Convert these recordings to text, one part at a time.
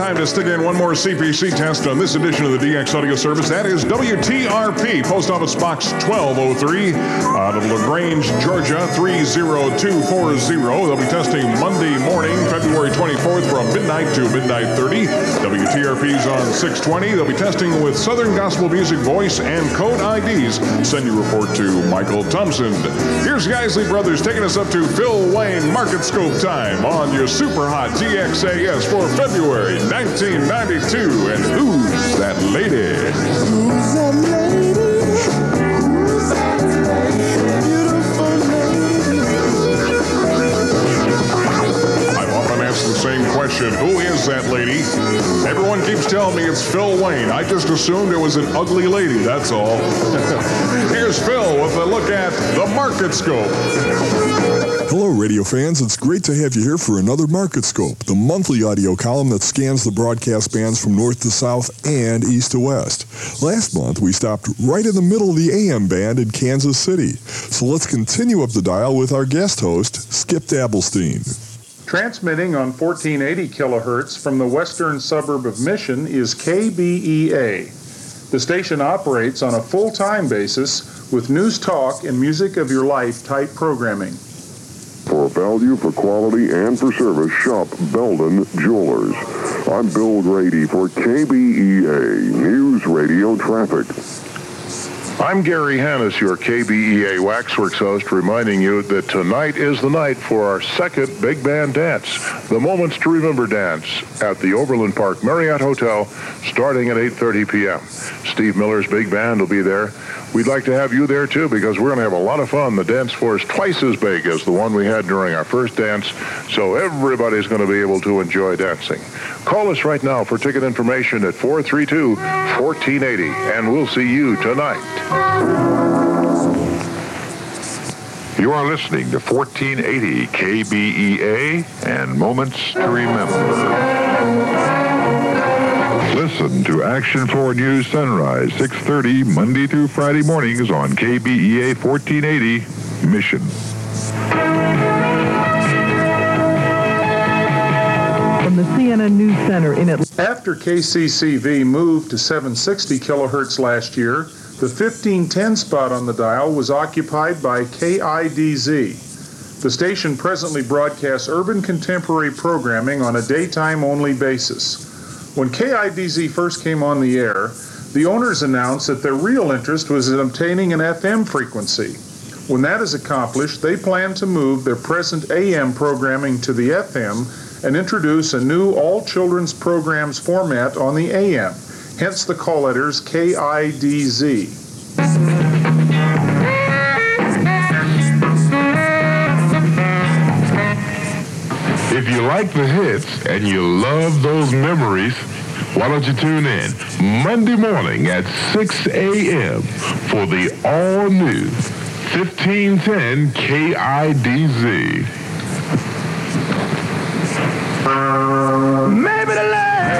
time to stick in one more CPC test on this edition of the DX Audio Service. That is WTRP, Post Office Box 1203, out of LaGrange, Georgia, 30240. They'll be testing Monday morning, February 24th from midnight to midnight 30. WTRP's on 620. They'll be testing with Southern Gospel Music Voice and Code IDs. Send your report to Michael Thompson. Here's the Isley Brothers taking us up to Phil Wayne Market Scope time on your super hot DXAS for February 1992. And who's that lady? Who's that lady? Who's that lady? Beautiful lady. I've often asked the same question. Who is that lady? Everyone keeps telling me it's Phil Wayne. I just assumed it was an ugly lady, that's all. Here's Phil with a look at the Market Scope. Hello, radio fans. It's great to have you here for another Market Scope, the monthly audio column that scans the broadcast bands from north to south and east to west. Last month, we stopped right in the middle of the AM band in Kansas City. So let's continue up the dial with our guest host, Skip Dabblestein. Transmitting on 1480 kilohertz from the western suburb of Mission is KBEA. The station operates on a full-time basis with news talk and music of your life type programming. For value, for quality, and for service, shop Belden Jewelers. I'm Bill Grady for KBEA News Radio Traffic. I'm Gary Hannes, your KBEA Waxworks host, reminding you that tonight is the night for our second Big Band Dance, the Moments to Remember Dance, at the Overland Park Marriott Hotel, starting at 8:30 p.m. Steve Miller's Big Band will be there. We'd like to have you there, too, because we're going to have a lot of fun. The dance floor is twice as big as the one we had during our first dance, so everybody's going to be able to enjoy dancing. Call us right now for ticket information at 432-1480, and we'll see you tonight. You are listening to 1480 KBEA and Moments to Remember. Listen to Action 4 News Sunrise, 6:30, Monday through Friday mornings on KBEA 1480, Mission. From the CNN News Center in Atlanta. After KCCV moved to 760 kilohertz last year, the 1510 spot on the dial was occupied by KIDZ. The station presently broadcasts urban contemporary programming on a daytime-only basis. When KIDZ first came on the air, the owners announced that their real interest was in obtaining an FM frequency. When that is accomplished, they plan to move their present AM programming to the FM and introduce a new all-children's programs format on the AM, hence the call letters KIDZ. If you like the hits and you love those memories, why don't you tune in Monday morning at 6 a.m. for the all-new 1510 KIDZ. Maybe the last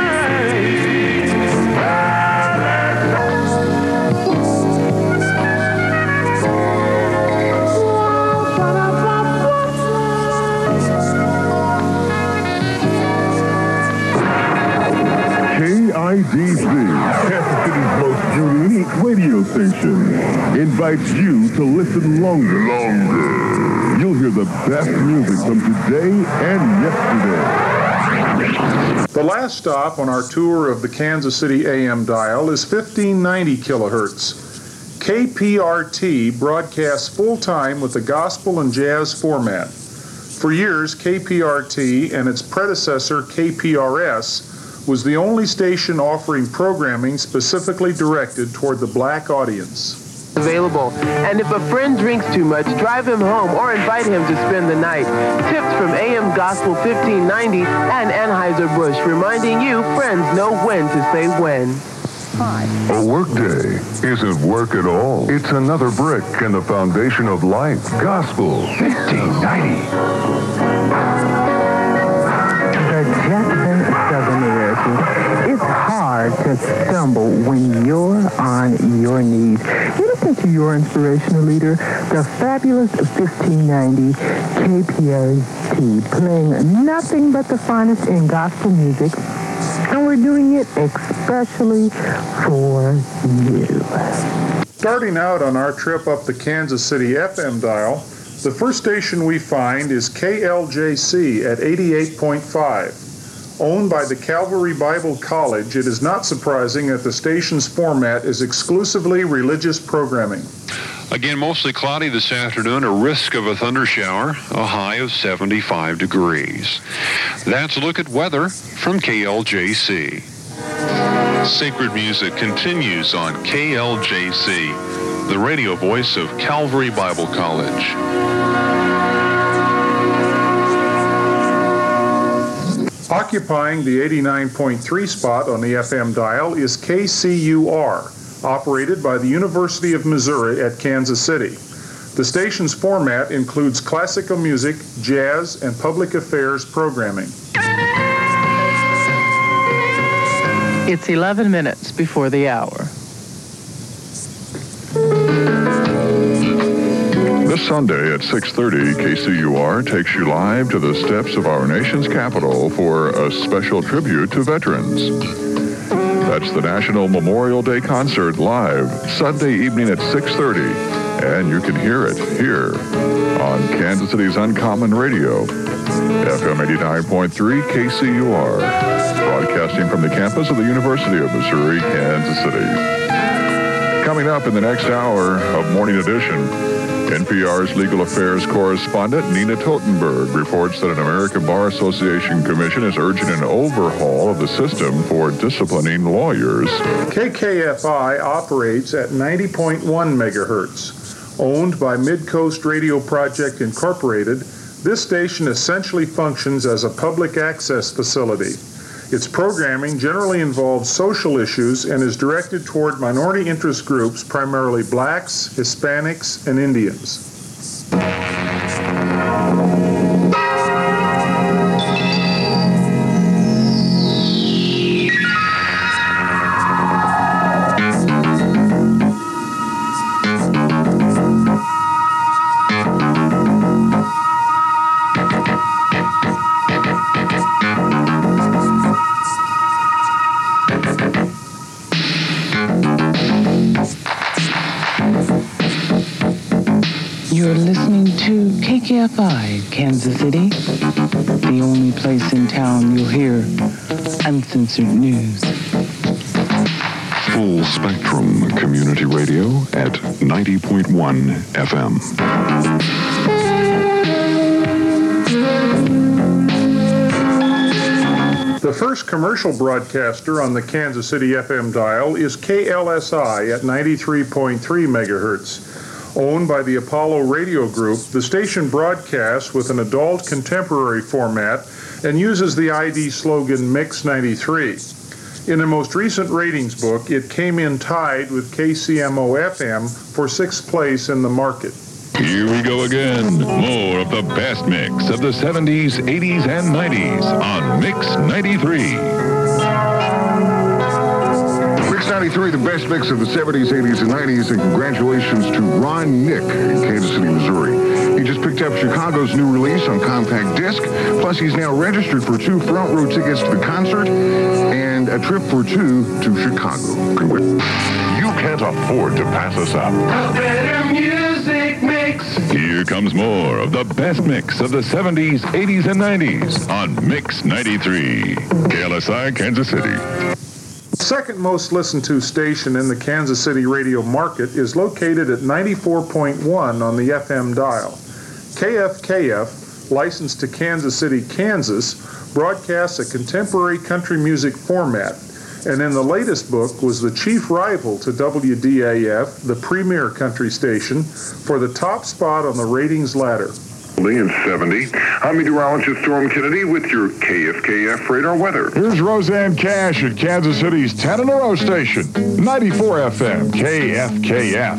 KIDZ, Kansas City's most unique radio station, invites you to listen longer. You'll hear the best music from today and yesterday. The last stop on our tour of the Kansas City AM dial is 1590 kilohertz. KPRT broadcasts full-time with the gospel and jazz format. For years, KPRT and its predecessor, KPRS, was the only station offering programming specifically directed toward the black audience. Available. And if a friend drinks too much, drive him home or invite him to spend the night. Tips from AM Gospel 1590 and Anheuser-Busch, reminding you friends know when to say when. A workday isn't work at all. It's another brick in the foundation of life. Gospel 1590. The Jackson Southern Heritage. It's hard to stumble when you're on your knees. You listen to your inspirational leader, the fabulous 1590 KPRT, playing nothing but the finest in gospel music And we're doing it especially for you. Starting out on our trip up the Kansas City FM dial, the first station we find is KLJC at 88.5. Owned by the Calvary Bible College, it is not surprising that the station's format is exclusively religious programming. Again, mostly cloudy this afternoon, a risk of a thundershower, a high of 75 degrees. That's a look at weather from KLJC. Sacred music continues on KLJC, the radio voice of Calvary Bible College. Occupying the 89.3 spot on the FM dial is KCUR, operated by the University of Missouri at Kansas City. The station's format includes classical music, jazz, and public affairs programming. It's 11 minutes before the hour. This Sunday at 6:30, KCUR takes you live to the steps of our nation's capital for a special tribute to veterans. That's the National Memorial Day Concert live Sunday evening at 6:30, and you can hear it here on Kansas City's Uncommon Radio, FM 89.3 KCUR, broadcasting from the campus of the University of Missouri, Kansas City. Coming up in the next hour of Morning Edition, NPR's legal affairs correspondent Nina Totenberg reports that an American Bar Association commission is urging an overhaul of the system for disciplining lawyers. KKFI operates at 90.1 megahertz. Owned by Midcoast Radio Project Incorporated, this station essentially functions as a public access facility. Its programming generally involves social issues and is directed toward minority interest groups, primarily blacks, Hispanics, and Indians. You're listening to KKFI, Kansas City, the only place in town you'll hear uncensored news. Full Spectrum Community Radio at 90.1 FM. The first commercial broadcaster on the Kansas City FM dial is KLSI at 93.3 megahertz. Owned by the Apollo Radio Group, the station broadcasts with an adult contemporary format and uses the ID slogan Mix 93. In the most recent ratings book, it came in tied with KCMO-FM for 6th place in the market. Here we go again. More of the best mix of the 70s, 80s, and 90s on Mix 93. Mix 93, the best mix of the 70s, 80s, and 90s, and congratulations to Ron Nick in Kansas City, Missouri. He just picked up Chicago's new release on compact disc, plus he's now registered for 2 front row tickets to the concert and a trip for 2 to Chicago. You can't afford to pass us up. A better music mix. Here comes more of the best mix of the 70s, 80s, and 90s on Mix 93. KLSI, Kansas City. The second most listened to station in the Kansas City radio market is located at 94.1 on the FM dial. KFKF, licensed to Kansas City, Kansas, broadcasts a contemporary country music format, and in the latest book was the chief rival to WDAF, the premier country station, for the top spot on the ratings ladder. In 70, I'm meteorologist Storm Kennedy with your KFKF radar weather. Here's Roseanne Cash at Kansas City's 10 in a row station, 94 FM, KFKF.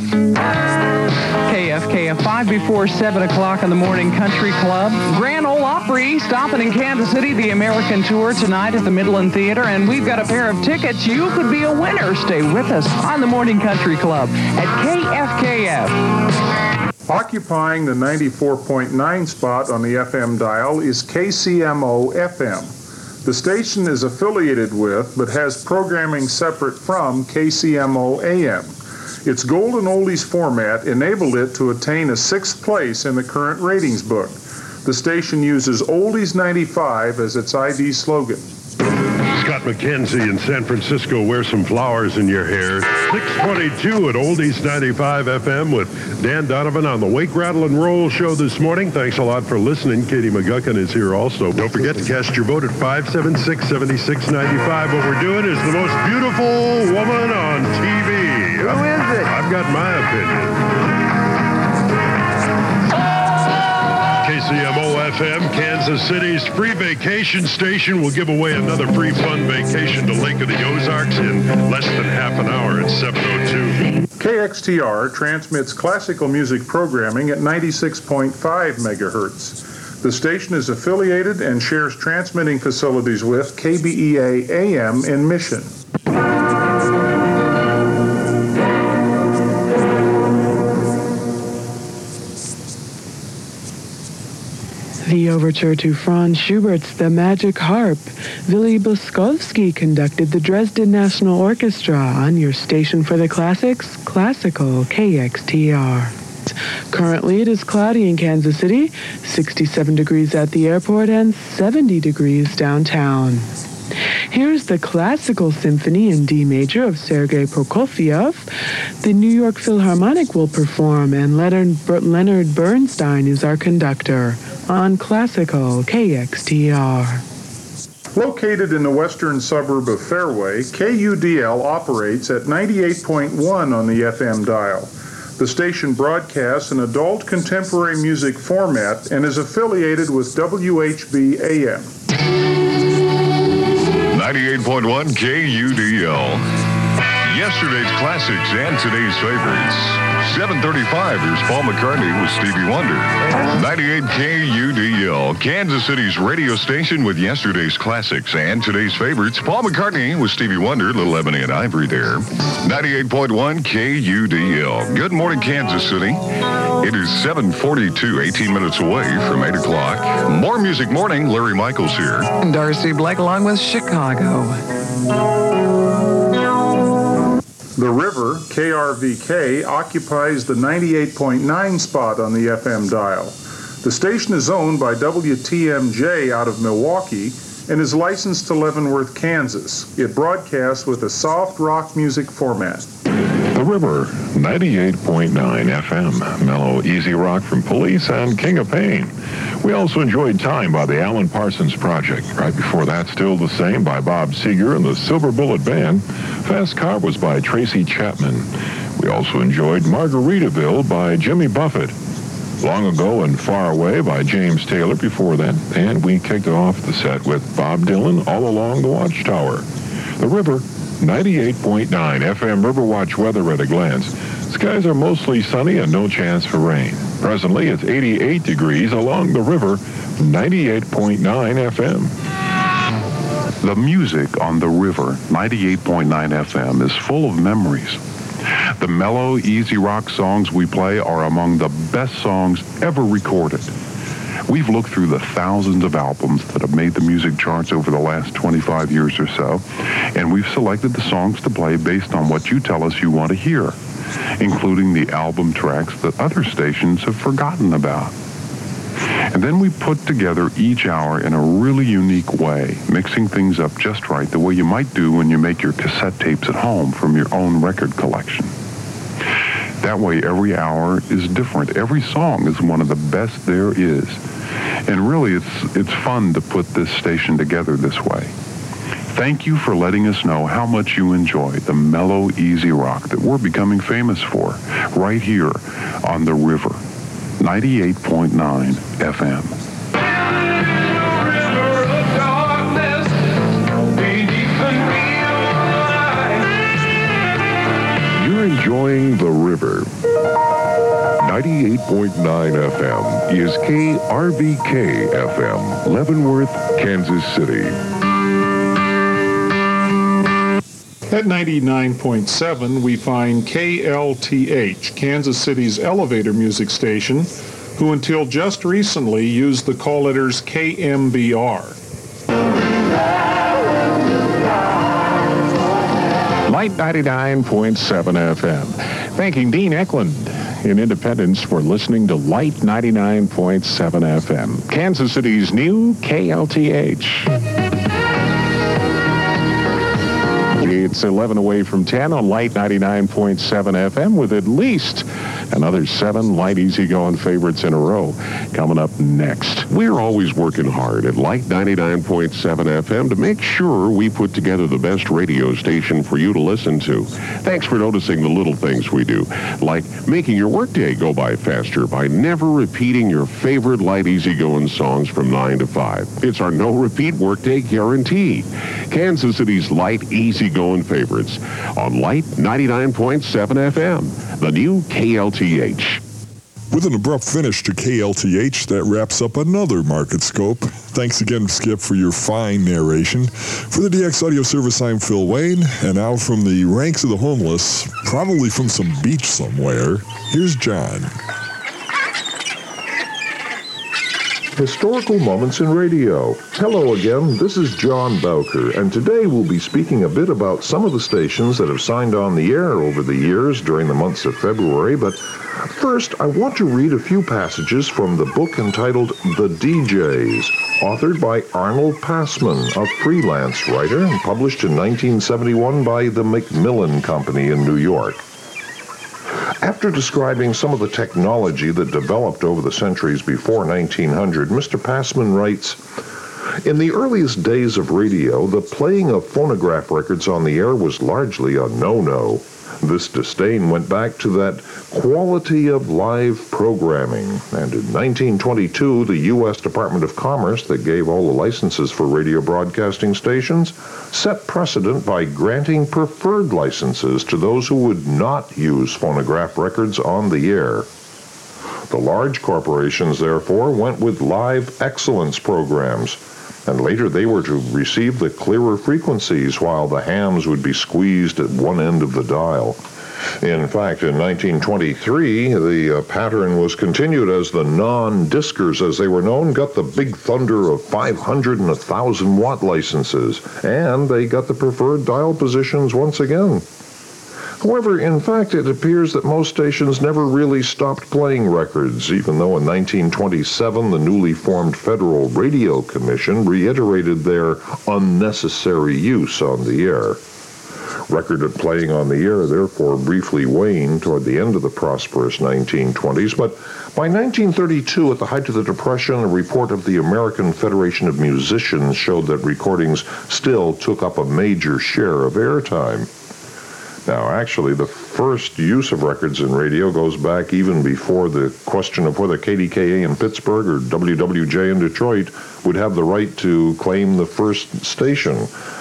KFKF 5 before 7 o'clock in the morning Country Club. Grand Ole Opry stopping in Kansas City, the American Tour tonight at the Midland Theater, and we've got a pair of tickets. You could be a winner. Stay with us on the Morning Country Club at KFKF. Occupying the 94.9 spot on the FM dial is KCMO-FM. The station is affiliated with, but has programming separate from, KCMO AM. Its Golden Oldies format enabled it to attain a 6th place in the current ratings book. The station uses Oldies 95 as its ID slogan. Scott McKenzie in San Francisco, wear some flowers in your hair. 622 at Oldies 95 FM with Dan Donovan on the Wake, Rattle, and Roll show this morning. Thanks a lot for listening. Katie McGuckin is here also. Don't forget to cast your vote at 576-7695. What we're doing is the most beautiful woman on TV. Who is it? I've got my opinion. KCMO FM, Kansas City's free vacation station, will give away another free fun vacation to Lake of the Ozarks in less than half an hour at 7:02. KXTR transmits classical music programming at 96.5 megahertz. The station is affiliated and shares transmitting facilities with KBEA AM in Mission. The overture to Franz Schubert's The Magic Harp. Willy Boskovsky conducted the Dresden National Orchestra on your station for the classics, Classical KXTR. Currently, it is cloudy in Kansas City, 67 degrees at the airport, and 70 degrees downtown. Here's the Classical Symphony in D major of Sergei Prokofiev. The New York Philharmonic will perform, and Leonard Bernstein is our conductor on Classical KXTR. Located in the western suburb of Fairway, KUDL operates at 98.1 on the FM dial. The station broadcasts an adult contemporary music format and is affiliated with WHB AM. 98.1 KUDL. Yesterday's classics and today's favorites. 7:35, here's Paul McCartney with Stevie Wonder. 98 KUDL, Kansas City's radio station with yesterday's classics and today's favorites. Paul McCartney with Stevie Wonder, Little Ebony and Ivory there. 98.1 KUDL. Good morning, Kansas City. It is 7:42, 18 minutes away from 8 o'clock. More Music Morning, Larry Michaels here. And Darcy Blake along with Chicago. The River, KRVK, occupies the 98.9 spot on the FM dial. The station is owned by WTMJ out of Milwaukee and is licensed to Leavenworth, Kansas. It broadcasts with a soft rock music format. The River, 98.9 FM, mellow, easy rock from Police and King of Pain. We also enjoyed Time by the Alan Parsons Project. Right before that, Still the Same by Bob Seger and the Silver Bullet Band. Fast Car was by Tracy Chapman. We also enjoyed Margaritaville by Jimmy Buffett. Long Ago and Far Away by James Taylor before that. And we kicked off the set with Bob Dylan, All Along the Watchtower. The River, 98.9 FM Riverwatch weather at a glance. Skies are mostly sunny and no chance for rain. Presently, it's 88 degrees along the river, 98.9 FM. The music on the river, 98.9 FM, is full of memories. The mellow, easy rock songs we play are among the best songs ever recorded. We've looked through the thousands of albums that have made the music charts over the last 25 years or so, and we've selected the songs to play based on what you tell us you want to hear, including the album tracks that other stations have forgotten about. And then we put together each hour in a really unique way, mixing things up just right, the way you might do when you make your cassette tapes at home from your own record collection. That way, every hour is different. Every song is one of the best there is. And really, it's fun to put this station together this way. Thank you for letting us know how much you enjoy the mellow, easy rock that we're becoming famous for, right here on the river. 98.9 FM. You're enjoying The River. 98.9 FM is KRVK FM, Leavenworth, Kansas City. At 99.7, we find KLTH, Kansas City's elevator music station, who until just recently used the call letters KMBR. Light 99.7 FM. Thanking Dean Eklund in Independence for listening to Light 99.7 FM, Kansas City's new KLTH. It's 11 away from 10 on Light 99.7 FM with at least another 7 light easygoing favorites in a row coming up next. We're always working hard at Light 99.7 FM to make sure we put together the best radio station for you to listen to. Thanks for noticing the little things we do, like making your workday go by faster by never repeating your favorite light easygoing songs from 9 to 5. It's our no-repeat workday guarantee. Kansas City's light easygoing favorites on Light 99.7 FM, the new KLTH. With an abrupt finish to KLTH, that wraps up another Market Scope. Thanks again, Skip, for your fine narration. For the DX Audio Service, I'm Phil Wayne, and now from the ranks of the homeless, probably from some beach somewhere, here's John. Historical Moments in Radio. Hello again, this is John Bowker, and today we'll be speaking a bit about some of the stations that have signed on the air over the years during the months of February, but first I want to read a few passages from the book entitled The DJs, authored by Arnold Passman, a freelance writer, and published in 1971 by the Macmillan Company in New York. After describing some of the technology that developed over the centuries before 1900, Mr. Passman writes, "In the earliest days of radio, the playing of phonograph records on the air was largely a no-no. This disdain went back to that quality of live programming, and in 1922, the U.S. Department of Commerce, that gave all the licenses for radio broadcasting stations, set precedent by granting preferred licenses to those who would not use phonograph records on the air. The large corporations, therefore, went with live excellence programs, and later they were to receive the clearer frequencies while the hams would be squeezed at one end of the dial. In fact, in 1923, the pattern was continued as the non-discers, as they were known, got the big thunder of 500 and 1,000 watt licenses, and they got the preferred dial positions once again. However, in fact, it appears that most stations never really stopped playing records, even though in 1927 the newly formed Federal Radio Commission reiterated their unnecessary use on the air. Record playing on the air therefore briefly waned toward the end of the prosperous 1920s, but by 1932, at the height of the Depression, a report of the American Federation of Musicians showed that recordings still took up a major share of airtime. Now, actually, the first use of records in radio goes back even before the question of whether KDKA in Pittsburgh or WWJ in Detroit would have the right to claim the first station.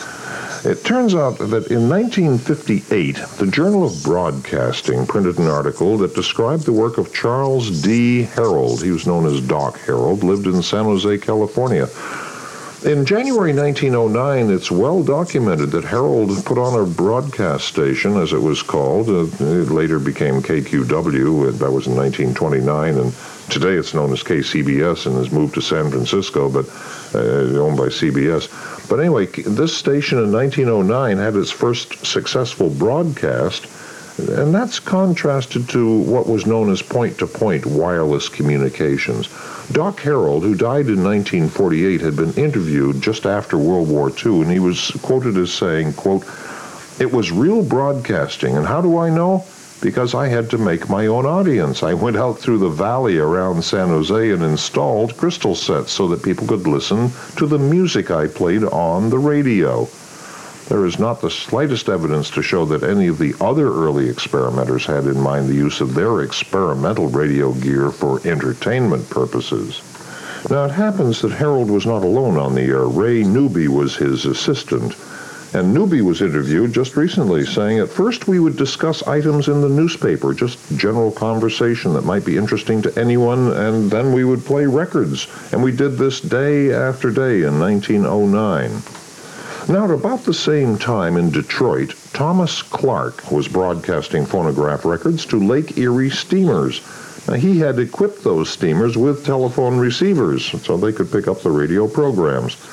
It turns out that in 1958, the Journal of Broadcasting printed an article that described the work of Charles D. Harold. He was known as Doc Harold, lived in San Jose, California. In January 1909, it's well documented that Harold put on a broadcast station, as it was called. It later became KQW, that was in 1929, and today it's known as KCBS and has moved to San Francisco, but owned by CBS. But anyway, this station in 1909 had its first successful broadcast, and that's contrasted to what was known as point-to-point wireless communications. Doc Harold, who died in 1948, had been interviewed just after World War II, and he was quoted as saying, quote, "It was real broadcasting, and how do I know? Because I had to make my own audience. I went out through the valley around San Jose and installed crystal sets so that people could listen to the music I played on the radio." There is not the slightest evidence to show that any of the other early experimenters had in mind the use of their experimental radio gear for entertainment purposes. Now, it happens that Harold was not alone on the air. Ray Newby was his assistant. And Newby was interviewed just recently, saying, "At first we would discuss items in the newspaper, just general conversation that might be interesting to anyone, and then we would play records. And we did this day after day in 1909. Now, at about the same time in Detroit, Thomas Clark was broadcasting phonograph records to Lake Erie steamers. Now, he had equipped those steamers with telephone receivers so they could pick up the radio programs.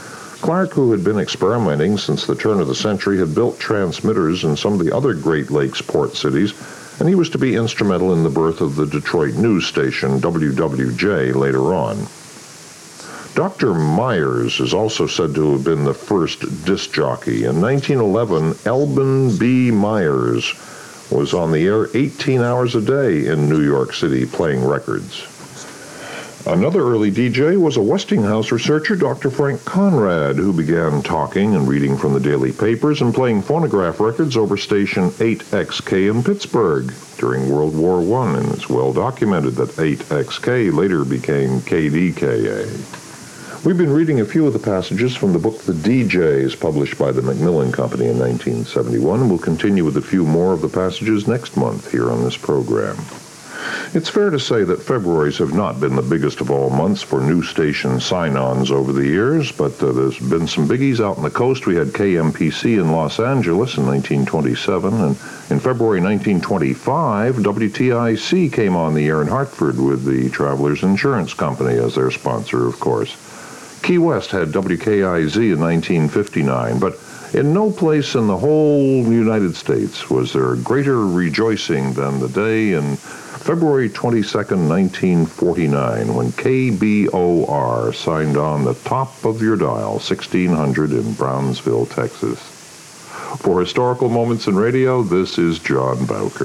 Clark, who had been experimenting since the turn of the century, had built transmitters in some of the other Great Lakes port cities, and he was to be instrumental in the birth of the Detroit news station, WWJ, later on. Dr. Myers is also said to have been the first disc jockey. In 1911, Elbin B. Myers was on the air 18 hours a day in New York City playing records. Another early DJ was a Westinghouse researcher, Dr. Frank Conrad, who began talking and reading from the daily papers and playing phonograph records over station 8XK in Pittsburgh during World War I, and it's well documented that 8XK later became KDKA. We've been reading a few of the passages from the book The DJs, published by the Macmillan Company in 1971, and we'll continue with a few more of the passages next month here on this program. It's fair to say that Februaries have not been the biggest of all months for new station sign-ons over the years, but there's been some biggies out on the coast. We had KMPC in Los Angeles in 1927, and in February 1925, WTIC came on the air in Hartford with the Travelers Insurance Company as their sponsor, of course. Key West had WKIZ in 1959, but in no place in the whole United States was there greater rejoicing than the day in February 22nd, 1949, when KBOR signed on the top of your dial, 1600 in Brownsville, Texas. For Historical Moments in Radio, this is John Bowker.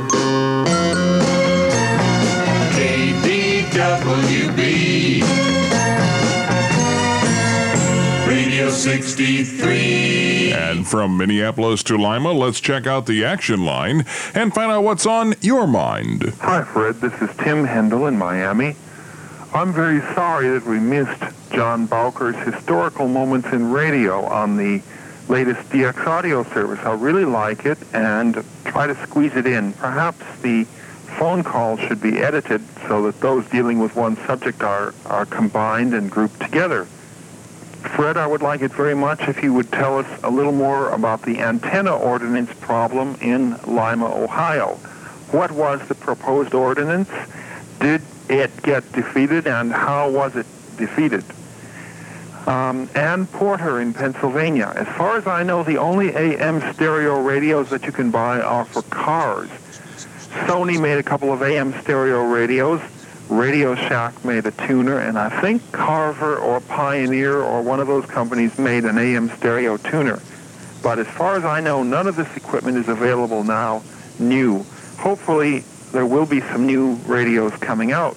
KBWB Radio 63. And from Minneapolis to Lima, let's check out the action line and find out what's on your mind. Hi, Fred. This is Tim Hendel in Miami. I'm very sorry that we missed John Bowker's Historical Moments in Radio on the latest DX audio service. I really like it and try to squeeze it in. Perhaps the phone calls should be edited so that those dealing with one subject are combined and grouped together. Fred, I would like it very much if you would tell us a little more about the antenna ordinance problem in Lima, Ohio. What was the proposed ordinance? Did it get defeated, and how was it defeated? Ann Porter in Pennsylvania. As far as I know, the only AM stereo radios that you can buy are for cars. Sony made a couple of AM stereo radios. Radio Shack made a tuner, and I think Carver or Pioneer or one of those companies made an AM stereo tuner. But as far as I know, none of this equipment is available now new. Hopefully, there will be some new radios coming out.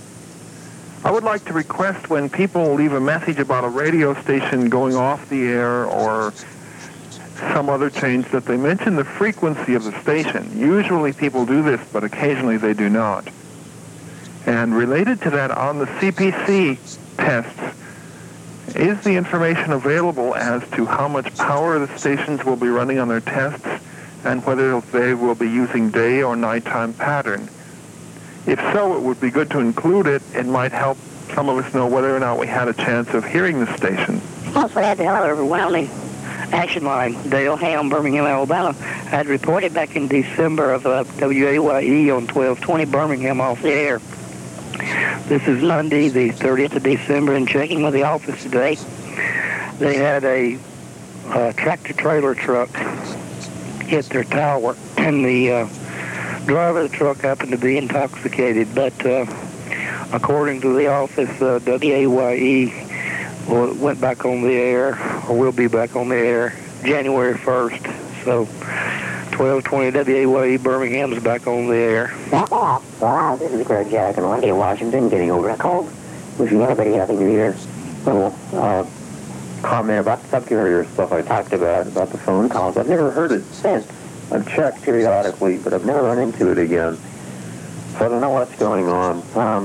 I would like to request when people leave a message about a radio station going off the air or some other change that they mention the frequency of the station. Usually people do this, but occasionally they do not. And related to that, on the CPC tests, is the information available as to how much power the stations will be running on their tests and whether they will be using day or nighttime pattern? If so, it would be good to include it. It might help some of us know whether or not we had a chance of hearing the station. Also had the overwhelming action line. Dale Ham, Birmingham, Alabama, had reported back in December of WAYE on 1220 Birmingham off the air. This is Monday, the 30th of December, and checking with the office today, they had a tractor-trailer truck hit their tower, and the driver of the truck happened to be intoxicated, but according to the office, WAYE went back on the air, or will be back on the air, January 1st, so 1220 WAYE Birmingham is back on the air. Wow, this is Greg Jack in Olympia, Washington, getting over a cold. Wishing everybody happy New Year. Little comment about the subcarrier stuff I talked about the phone calls. I've never heard it since. I've checked periodically, but I've never run into it again. So I don't know what's going on.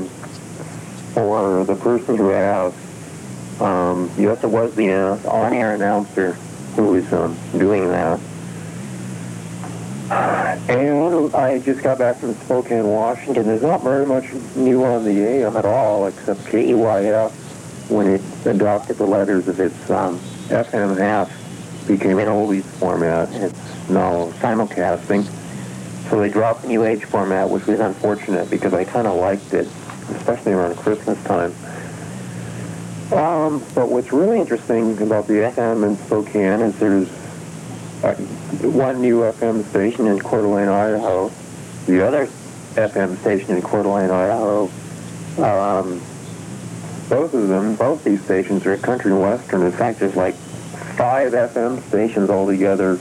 For the person who asked, yes, it was the on-air announcer who was doing that. And I just got back from Spokane, Washington. There's not very much new on the AM at all, except KEYF, when it adopted the letters of its FM half, became an oldies format. It's now simulcasting. So they dropped the New Age format, which was unfortunate because I kind of liked it, especially around Christmas time. But what's really interesting about the FM in Spokane is there's one new FM station in Coeur d'Alene, Idaho. The other FM station in Coeur d'Alene, Idaho, both these stations are country and western. In fact, there's like 5 FM stations altogether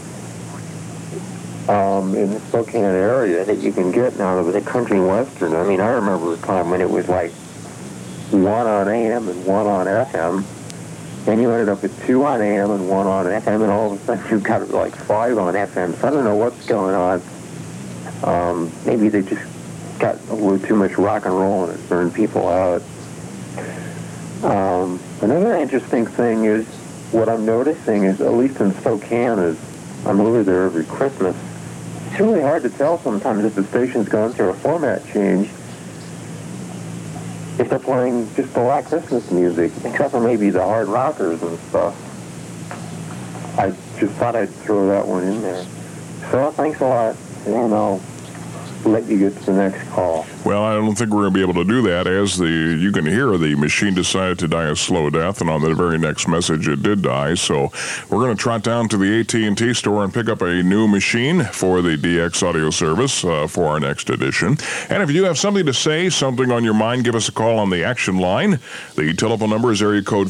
in the Spokane area that you can get now that was a country and western. I mean, I remember a time when it was like 1 on AM and 1 on FM. Then you ended up with 2 on AM and 1 on FM, and all of a sudden you've got like 5 on FM. So I don't know what's going on. Maybe they just got a little too much rock and roll and it burned people out. Another interesting thing is what I'm noticing is, at least in Spokane, is I'm over there every Christmas. It's really hard to tell sometimes if the station's gone through a format change, if they're playing just the Black Christmas music, except for maybe the hard rockers and stuff. I just thought I'd throw that one in there. So thanks a lot, and I'll let you get to the next call. Well, I don't think we're going to be able to do that, as you can hear, the machine decided to die a slow death, and on the very next message it did die. So we're going to trot down to the AT&T store and pick up a new machine for the DX audio service for our next edition. And if you do have something to say, something on your mind, give us a call on the action line. The telephone number is area code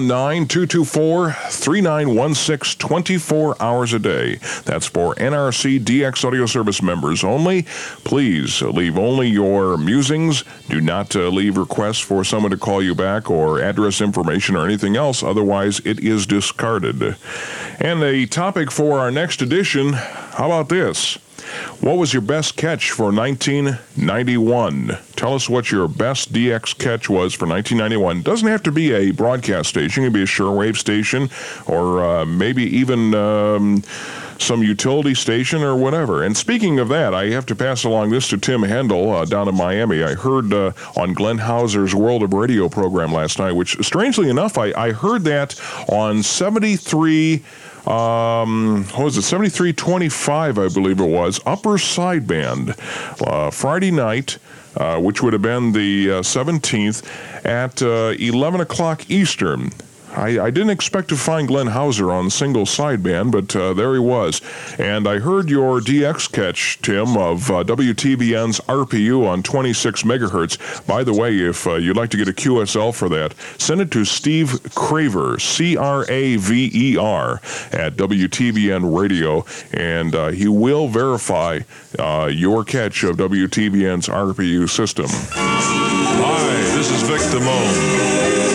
419-224-3916, 24 hours a day. That's for NRC DX audio service members only. Please leave only your musings. Do not leave requests for someone to call you back or address information or anything else. Otherwise, it is discarded. And the topic for our next edition, how about this? What was your best catch for 1991? Tell us what your best DX catch was for 1991. Doesn't have to be a broadcast station. It can be a shortwave station or maybe even some utility station or whatever. And speaking of that, I have to pass along this to Tim Hendel down in Miami. I heard on Glenn Hauser's World of Radio program last night, which strangely enough, I heard that on 73... what was it, 7325, I believe it was, upper sideband, Friday night, which would have been the 17th at 11 o'clock Eastern. I didn't expect to find Glenn Hauser on single sideband, but there he was. And I heard your DX catch, Tim, of WTBN's RPU on 26 megahertz. By the way, if you'd like to get a QSL for that, send it to Steve Craver, Craver, at WTBN Radio, and he will verify your catch of WTBN's RPU system. Hi, this is Vic Damone.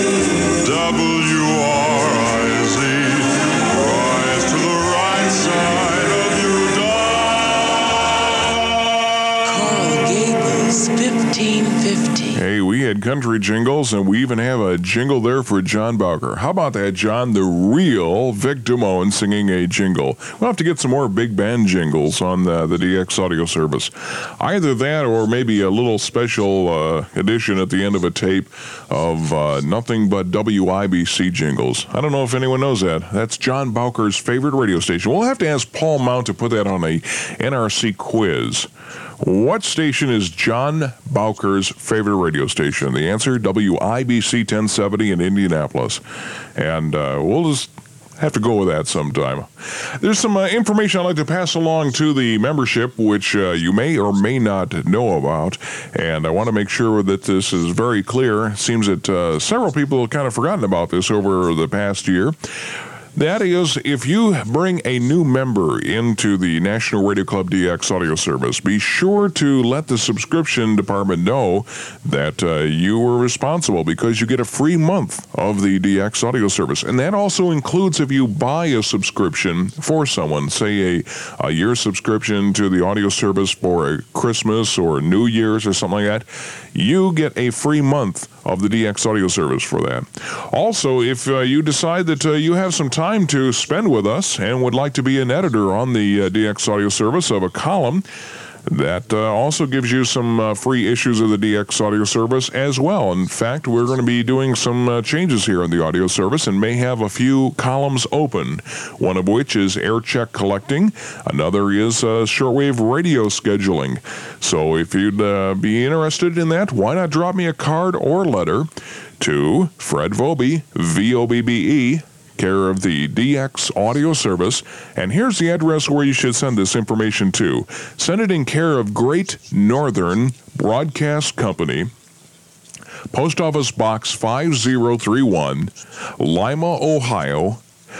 WRIZ, rise to the right side of your dial. Coral Gables, 1550. Hey, we had country jingles, and we even have a jingle there for John Bowker. How about that, John? The real Vic Damone singing a jingle. We'll have to get some more big band jingles on the DX audio service. Either that or maybe a little special edition at the end of a tape of nothing but WIBC jingles. I don't know if anyone knows that. That's John Bowker's favorite radio station. We'll have to ask Paul Mount to put that on a NRC quiz. What station is John Bowker's favorite radio station? The answer, WIBC 1070 in Indianapolis. And we'll just have to go with that sometime. There's some information I'd like to pass along to the membership, which you may or may not know about. And I want to make sure that this is very clear. It seems that several people have kind of forgotten about this over the past year. That is, if you bring a new member into the National Radio Club DX audio service, be sure to let the subscription department know that you were responsible, because you get a free month of the DX audio service. And that also includes if you buy a subscription for someone, say a year subscription to the audio service for a Christmas or New Year's or something like that, you get a free month of the DX audio service for that. Also, if you decide that you have some time to spend with us and would like to be an editor on the DX audio service of a column, That also gives you some free issues of the DX audio service as well. In fact, we're going to be doing some changes here in the audio service and may have a few columns open, one of which is air check collecting. Another is shortwave radio scheduling. So if you'd be interested in that, why not drop me a card or letter to Fred Vobbe, V-O-B-B-E, care of the DX audio service. And here's the address where you should send this information to. Send it in care of Great Northern Broadcast Company, Post Office Box 5031, Lima, Ohio,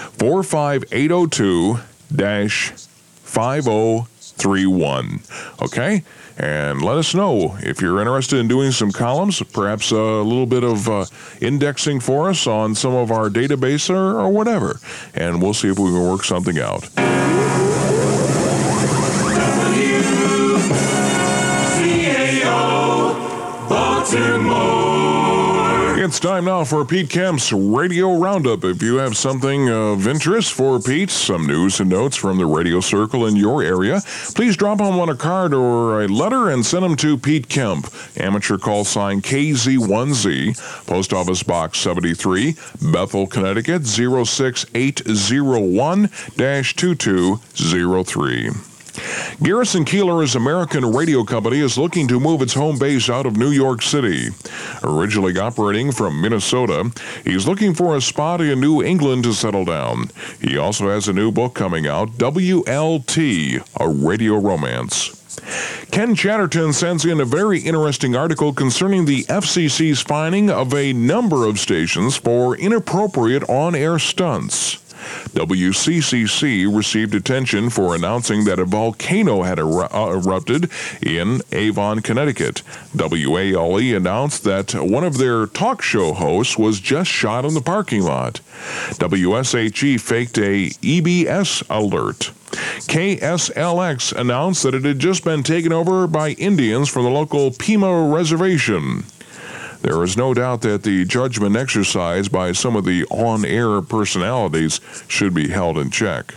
45802-5031. Okay? And let us know if you're interested in doing some columns, perhaps a little bit of indexing for us on some of our database or whatever. And we'll see if we can work something out. WCAO, Baltimore. It's time now for Pete Kemp's Radio Roundup. If you have something of interest for Pete, some news and notes from the radio circle in your area, please drop him on a card or a letter and send them to Pete Kemp, amateur call sign KZ1Z, Post Office Box 73, Bethel, Connecticut 06801-2203. Garrison Keillor's American Radio Company is looking to move its home base out of New York City. Originally operating from Minnesota, he's looking for a spot in New England to settle down. He also has a new book coming out, WLT, A Radio Romance. Ken Chatterton sends in a very interesting article concerning the FCC's fining of a number of stations for inappropriate on-air stunts. WCCC received attention for announcing that a volcano had erupted in Avon, Connecticut. WALE announced that one of their talk show hosts was just shot in the parking lot. WSHE faked a EBS alert. KSLX announced that it had just been taken over by Indians from the local Pima Reservation. There is no doubt that the judgment exercised by some of the on-air personalities should be held in check.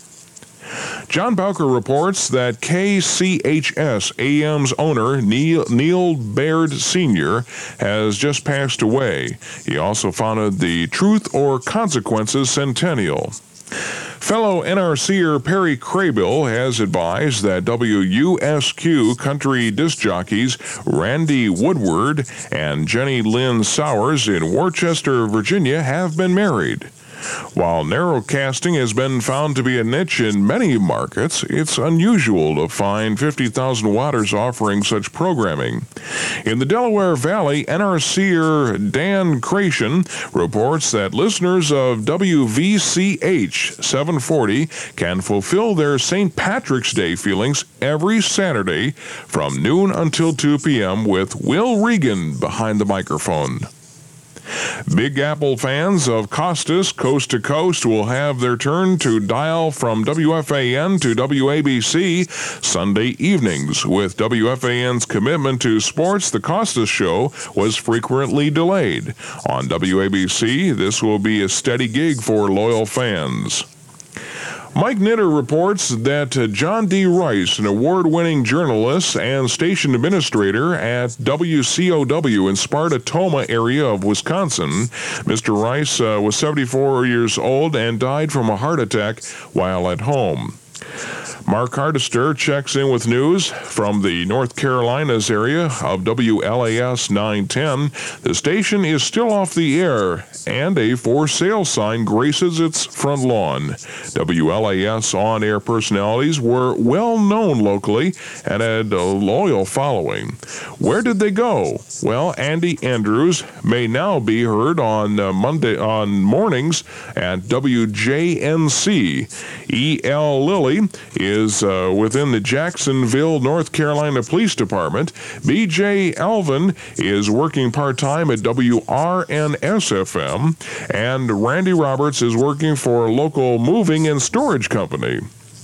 John Bowker reports that KCHS AM's owner, Neil Baird Sr., has just passed away. He also founded the Truth or Consequences Centennial. Fellow NRCer Perry Craybill has advised that WUSQ country disc jockeys Randy Woodward and Jenny Lynn Sowers in Worcester, Virginia have been married. While narrowcasting has been found to be a niche in many markets, it's unusual to find 50,000 watters offering such programming. In the Delaware Valley, NRCer Dan Creation reports that listeners of WVCH 740 can fulfill their St. Patrick's Day feelings every Saturday from noon until 2 p.m. with Will Regan behind the microphone. Big Apple fans of Costas Coast to Coast will have their turn to dial from WFAN to WABC Sunday evenings. With WFAN's commitment to sports, the Costas show was frequently delayed. On WABC, this will be a steady gig for loyal fans. Mike Knitter reports that John D. Rice, an award-winning journalist and station administrator at WCOW in Sparta-Toma area of Wisconsin, Mr. Rice was 74 years old and died from a heart attack while at home. Mark Hardister checks in with news from the North Carolinas area of WLAS 910. The station is still off the air, and a for sale sign graces its front lawn. WLAS on-air personalities were well known locally and had a loyal following. Where did they go? Well, Andy Andrews may now be heard on mornings at WJNC. E.L. Lilly is within the Jacksonville, North Carolina Police Department. B.J. Alvin is working part-time at WRNS-FM, and Randy Roberts is working for a local moving and storage company.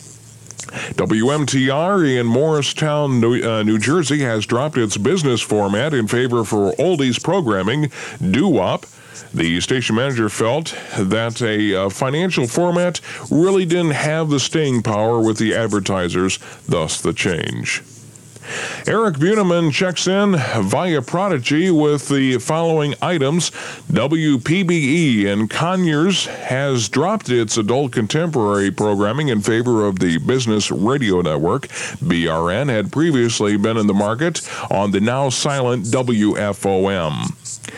WMTR in Morristown, New Jersey has dropped its business format in favor for oldies programming, doo-wop. The station manager felt that a financial format really didn't have the staying power with the advertisers, thus the change. Eric Buneman checks in via Prodigy with the following items. WPBE in Conyers has dropped its adult contemporary programming in favor of the Business Radio Network. BRN had previously been in the market on the now silent WFOM.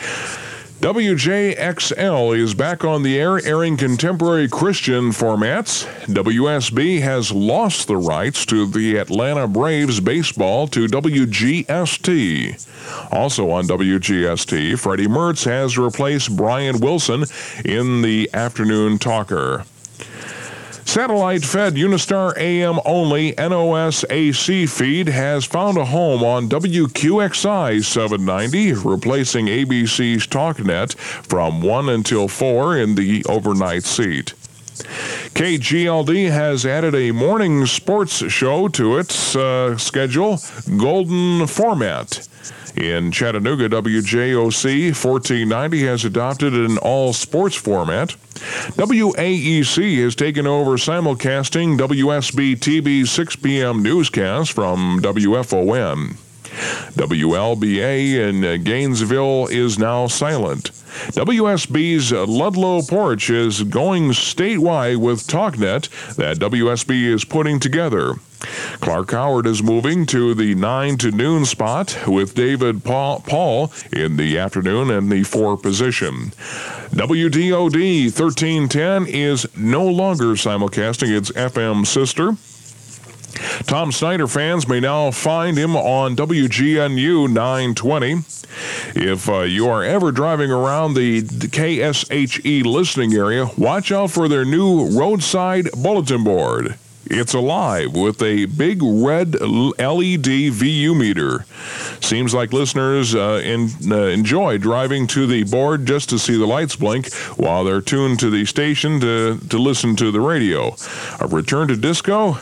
WJXL is back on the air, airing contemporary Christian formats. WSB has lost the rights to the Atlanta Braves baseball to WGST. Also on WGST, Freddie Mertz has replaced Brian Wilson in the afternoon talker. Satellite-fed Unistar AM only NOS AC feed has found a home on WQXI 790, replacing ABC's TalkNet from 1 until 4 in the overnight seat. KGLD has added a morning sports show to its schedule, Golden Format. In Chattanooga, WJOC 1490 has adopted an all-sports format. WAEC has taken over simulcasting WSB-TV 6 p.m. newscast from WFON. WLBA in Gainesville is now silent. WSB's Ludlow Porch is going statewide with TalkNet that WSB is putting together. Clark Howard is moving to the 9 to noon spot with David Paul in the afternoon and the 4 position. WDOD 1310 is no longer simulcasting its FM sister. Tom Snyder fans may now find him on WGNU 920. If you are ever driving around the KSHE listening area, watch out for their new roadside bulletin board. It's alive with a big red LED VU meter. Seems like listeners enjoy driving to the board just to see the lights blink while they're tuned to the station to listen to the radio. A return to disco?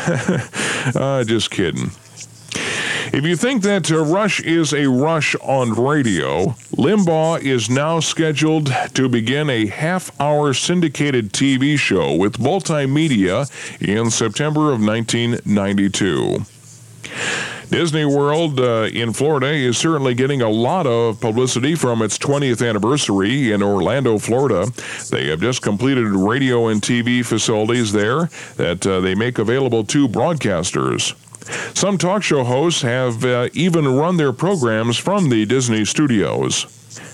Just kidding. If you think that Rush is a rush on radio, Limbaugh is now scheduled to begin a half-hour syndicated TV show with multimedia in September of 1992. Disney World in Florida is certainly getting a lot of publicity from its 20th anniversary in Orlando, Florida. They have just completed radio and TV facilities there that they make available to broadcasters. Some talk show hosts have even run their programs from the Disney studios.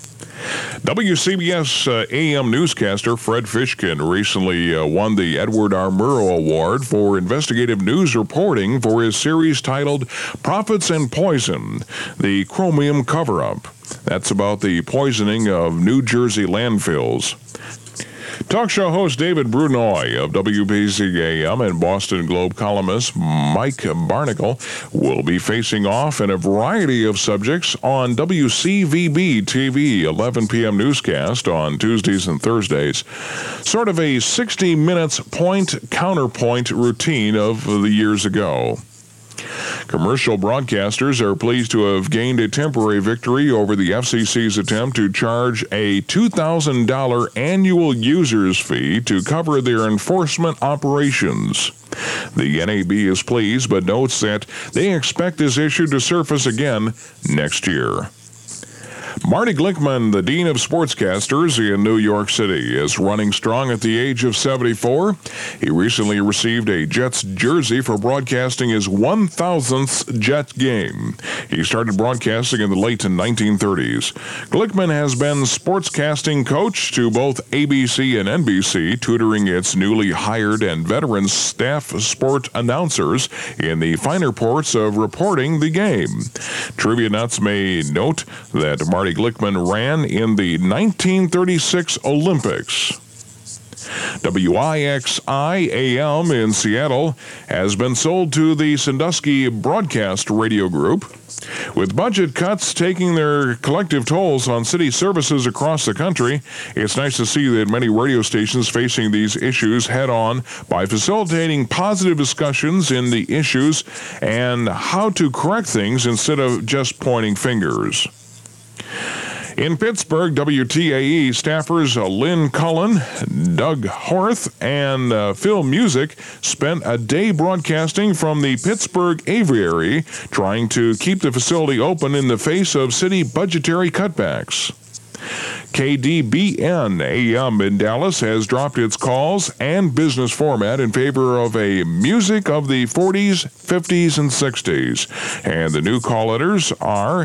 WCBS AM newscaster Fred Fishkin recently won the Edward R. Murrow Award for investigative news reporting for his series titled Profits and Poison, the Chromium Cover-Up. That's about the poisoning of New Jersey landfills. Talk show host David Brunoy of WBC-AM and Boston Globe columnist Mike Barnacle will be facing off in a variety of subjects on WCVB-TV 11 p.m. newscast on Tuesdays and Thursdays. Sort of a 60 minutes point-counterpoint routine of the years ago. Commercial broadcasters are pleased to have gained a temporary victory over the FCC's attempt to charge a $2,000 annual user's fee to cover their enforcement operations. The NAB is pleased, but notes that they expect this issue to surface again next year. Marty Glickman, the Dean of Sportscasters in New York City, is running strong at the age of 74. He recently received a Jets jersey for broadcasting his 1,000th Jet game. He started broadcasting in the late 1930s. Glickman has been sportscasting coach to both ABC and NBC, tutoring its newly hired and veteran staff sport announcers in the finer parts of reporting the game. Trivia nuts may note that Marty Glickman ran in the 1936 Olympics. WIXI-AM in Seattle has been sold to the Sandusky Broadcast Radio Group. With budget cuts taking their collective tolls on city services across the country, it's nice to see that many radio stations facing these issues head-on by facilitating positive discussions in the issues and how to correct things instead of just pointing fingers. In Pittsburgh, WTAE staffers Lynn Cullen, Doug Horth, and Phil Music spent a day broadcasting from the Pittsburgh Aviary, trying to keep the facility open in the face of city budgetary cutbacks. KDBN AM in Dallas has dropped its calls and business format in favor of a music of the 40s, 50s, and 60s. And the new call letters are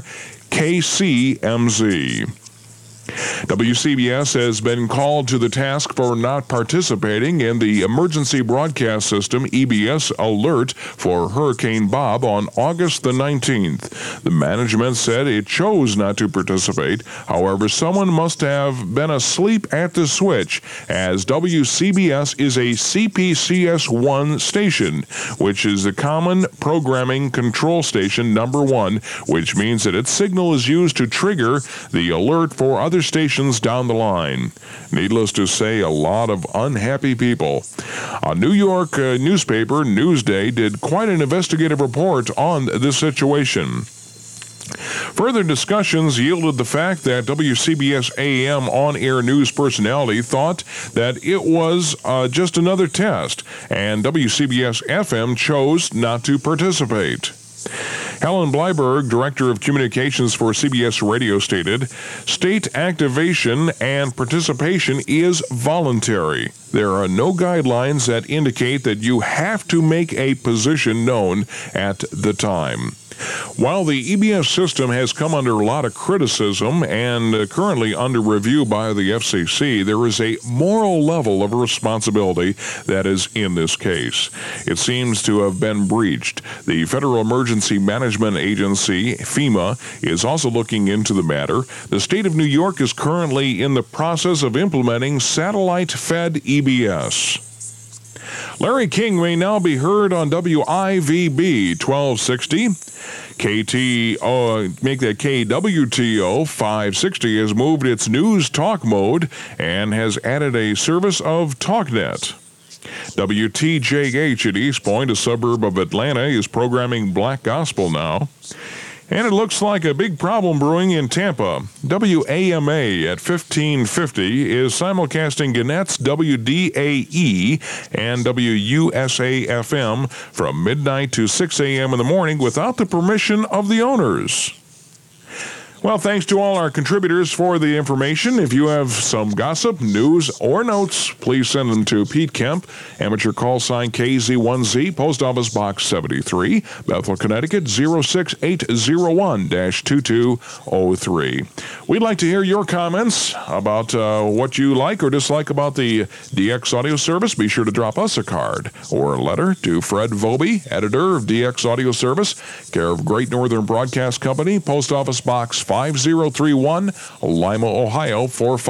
KCMZ. WCBS has been called to the task for not participating in the Emergency Broadcast System EBS alert for Hurricane Bob on August the 19th. The management said it chose not to participate. However, someone must have been asleep at the switch, as WCBS is a CPCS1 station, which is the Common Programming Control Station number 1, which means that its signal is used to trigger the alert for other stations down the line. Needless to say, a lot of unhappy people. A New York newspaper, Newsday, did quite an investigative report on this situation. Further discussions yielded the fact that WCBS AM on-air news personality thought that it was just another test, and WCBS FM chose not to participate. Helen Bleiberg, Director of Communications for CBS Radio, stated, "State activation and participation is voluntary. There are no guidelines that indicate that you have to make a position known at the time." While the EBS system has come under a lot of criticism and currently under review by the FCC, there is a moral level of responsibility that is in this case. It seems to have been breached. The Federal Emergency Management Agency, FEMA, is also looking into the matter. The state of New York is currently in the process of implementing satellite-fed EBS. Larry King may now be heard on WIVB 1260. Make that KWTO 560 has moved its news talk mode and has added a service of TalkNet. WTJH at East Point, a suburb of Atlanta, is programming Black Gospel now. And it looks like a big problem brewing in Tampa. WAMA at 1550 is simulcasting Gannett's WDAE and WUSA-FM from midnight to 6 a.m. in the morning without the permission of the owners. Well, thanks to all our contributors for the information. If you have some gossip, news, or notes, please send them to Pete Kemp, amateur call sign KZ1Z, Post Office Box 73, Bethel, Connecticut 06801-2203. We'd like to hear your comments about what you like or dislike about the DX Audio Service. Be sure to drop us a card or a letter to Fred Vobie, editor of DX Audio Service, care of Great Northern Broadcast Company, Post Office Box 5031, Lima, Ohio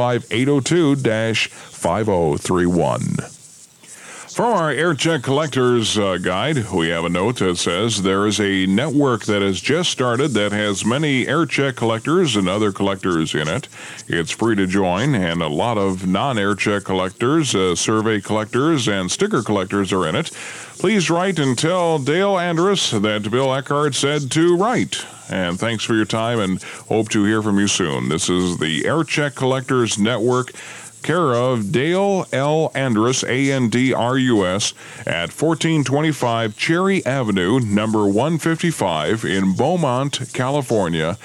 45802-5031. From our AirCheck Collectors Guide, we have a note that says there is a network that has just started that has many AirCheck collectors and other collectors in it. It's free to join, and a lot of non-AirCheck collectors, survey collectors, and sticker collectors are in it. Please write and tell Dale Andrus that Bill Eckhart said to write. And thanks for your time, and hope to hear from you soon. This is the AirCheck Collectors Network, care of Dale L. Andrus, A-N-D-R-U-S, at 1425 Cherry Avenue, number 155 in Beaumont, California,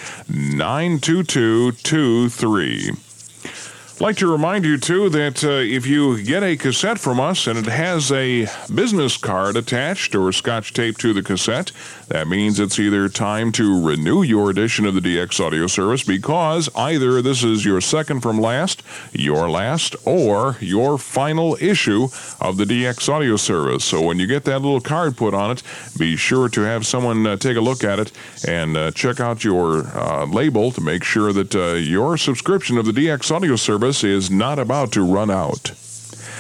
92223. I'd like to remind you, too, that if you get a cassette from us and it has a business card attached or scotch tape to the cassette, that means it's either time to renew your edition of the DX Audio Service, because either this is your second from last, your last, or your final issue of the DX Audio Service. So when you get that little card put on it, be sure to have someone take a look at it and check out your label to make sure that your subscription of the DX Audio Service is not about to run out.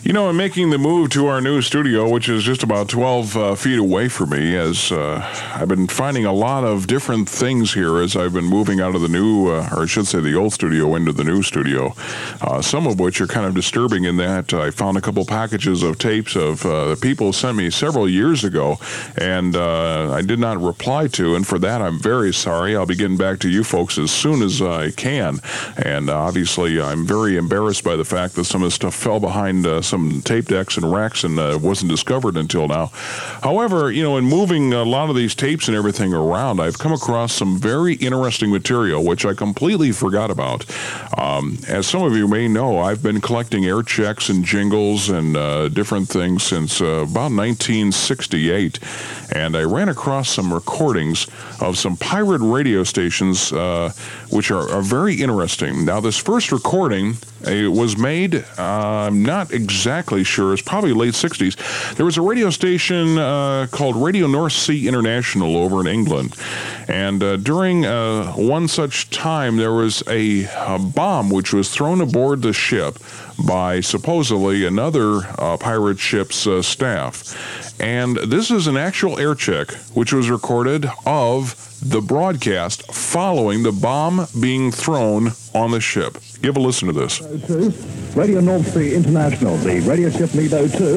You know, I'm making the move to our new studio, which is just about 12 feet away from me, as I've been finding a lot of different things here as I've been moving out of the new, or I should say the old studio into the new studio, some of which are kind of disturbing in that I found a couple packages of tapes of the people sent me several years ago, and I did not reply to, and for that I'm very sorry. I'll be getting back to you folks as soon as I can, and obviously I'm very embarrassed by the fact that some of the stuff fell behind some tape decks and racks and wasn't discovered until now. However, you know, in moving a lot of these tapes and everything around, I've come across some very interesting material, which I completely forgot about. As some of you may know, I've been collecting air checks and jingles and different things since about 1968, and I ran across some recordings of some pirate radio stations, which are very interesting. Now, this first recording was made, I'm not exactly sure, it's probably late 60s. There was a radio station called Radio North Sea International over in England, and during one such time there was a bomb which was thrown aboard the ship by supposedly another pirate ship's staff. And this is an actual air check which was recorded of the broadcast following the bomb being thrown on the ship. Give a listen to this. Radio North Sea International, the radio ship Meadow 2.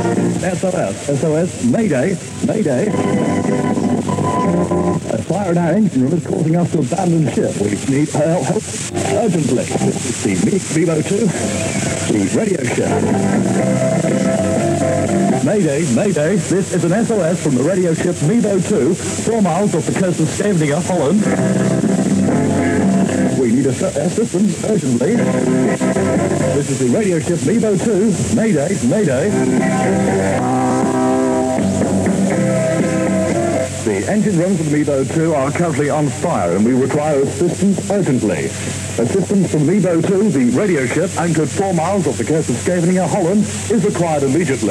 SOS, Mayday. A fire in our engine room is causing us to abandon the ship. We need help urgently. This is the Meadow 2, the radio ship. Mayday, this is an SOS from the radio ship Meadow 2, 4 miles off the coast of Scheveningen, Holland. We need assistance urgently. This is the radio ship Meadow 2, Mayday. The engine rooms of Meadow 2 are currently on fire and we require assistance urgently. Assistance from Meadow 2, the radio ship, anchored 4 miles off the coast of Scheveningen, Holland, is required immediately.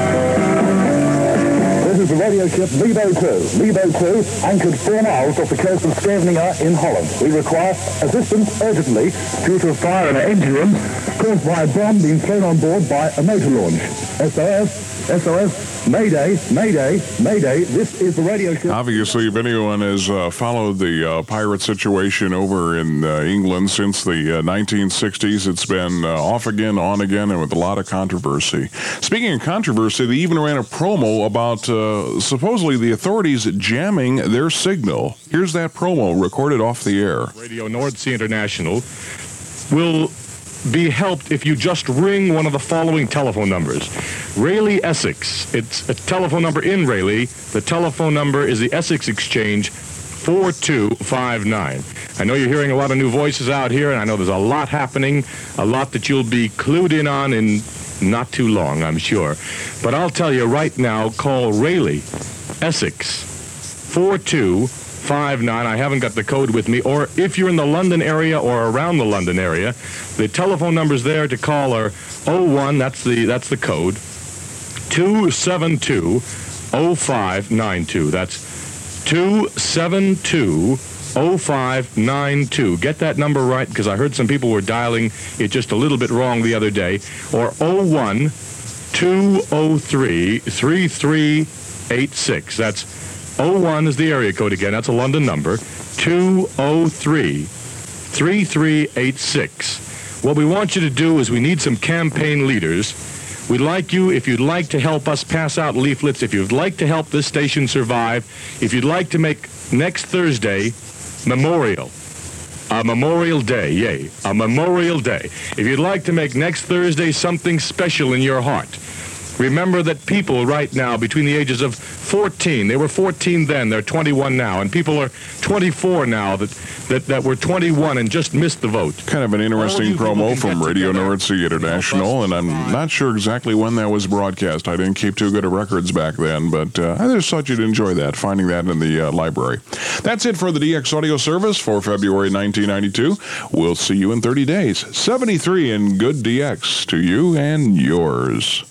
This is the radio ship Meadow 2, anchored 4 miles off the coast of Scheveningen in Holland. We require assistance urgently due to a fire in our engine room caused by a bomb being thrown on board by a motor launch. SOS, Mayday, this is the radio ship. Obviously, if anyone has followed the pirate situation over in England since the 1960s, it's been off again, on again, and with a lot of controversy. Speaking of controversy, they even ran a promo about supposedly the authorities jamming their signal. Here's that promo recorded off the air. Radio North Sea International will be helped if you just ring one of the following telephone numbers. Rayleigh, Essex. It's a telephone number in Rayleigh. The telephone number is the Essex Exchange 4259. I know you're hearing a lot of new voices out here, and I know there's a lot happening, a lot that you'll be clued in on in not too long, I'm sure. But I'll tell you right now, call Rayleigh, Essex 4259. I haven't got the code with me. Or if you're in the London area or around the London area, the telephone numbers there to call are 01, that's the code, 272-0592. That's 272-0592. Get that number right, because I heard some people were dialing it just a little bit wrong the other day. Or 01-203-3386. That's 01 is the area code again. That's a London number. 203-3386. What we want you to do is we need some campaign leaders. We'd like you, if you'd like to help us pass out leaflets, if you'd like to help this station survive, if you'd like to make next Thursday a Memorial Day. If you'd like to make next Thursday something special in your heart, remember that people right now between the ages of 14, they were 14 then, they're 21 now, and people are 24 now that were 21 and just missed the vote. Kind of an interesting promo from Radio North Sea International, and I'm not sure exactly when that was broadcast. I didn't keep too good of records back then, but I just thought you'd enjoy that, finding that in the library. That's it for the DX Audio Service for February 1992. We'll see you in 30 days. 73 and good DX to you and yours.